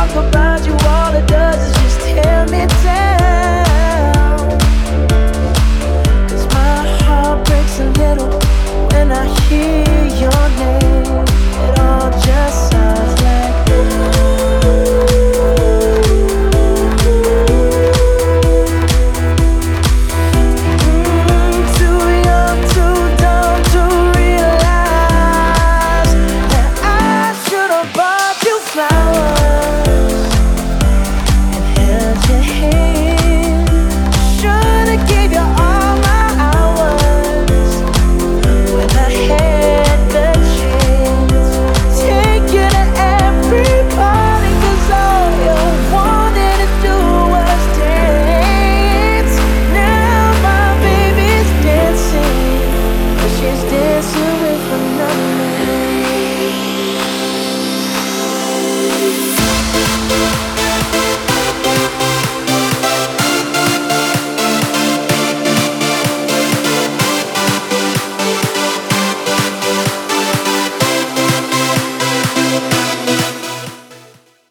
talk about you, all it does is just tear me down. 'Cause my heart breaks a little when I hear